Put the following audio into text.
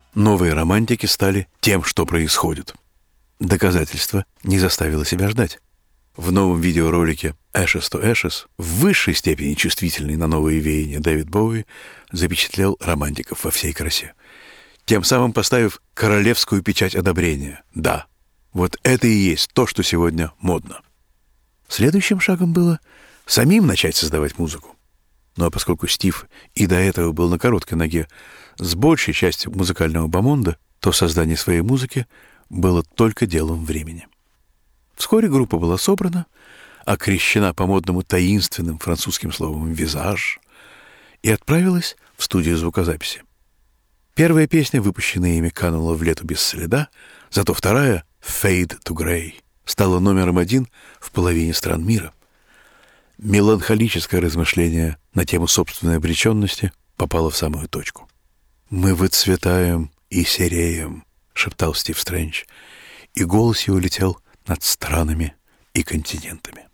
Новые романтики стали тем, что происходит. Доказательство не заставило себя ждать. В новом видеоролике «Ashes to Ashes» в высшей степени чувствительный на новые веяния Дэвид Боуи запечатлел романтиков во всей красе, тем самым поставив королевскую печать одобрения. Да, вот это и есть то, что сегодня модно. Следующим шагом было самим начать создавать музыку. Ну а поскольку Стив и до этого был на короткой ноге с большей частью музыкального бомонда, то создание своей музыки было только делом времени. Вскоре группа была собрана, окрещена по-модному таинственным французским словом «визаж» и отправилась в студию звукозаписи. Первая песня, выпущенная ими, канула в лету без следа, зато вторая, «Fade to Grey», стала номером 1 в половине стран мира. Меланхолическое размышление на тему собственной обреченности попало в самую точку. «Мы выцветаем и сереем», — шептал Стив Стрэндж, и голос его летел над странами и континентами.